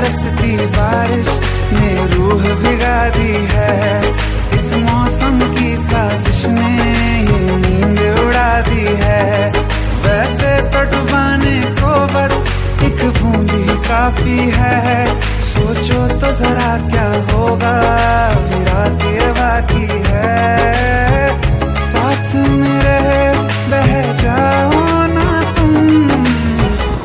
बरसती बारिश ने रूह भिगा दी है। इस मौसम की साजिश ने ये नींद उड़ा दी है। वैसे तो डुबाने को बस एक बूंद ही काफी है। सोचो तो जरा क्या होगा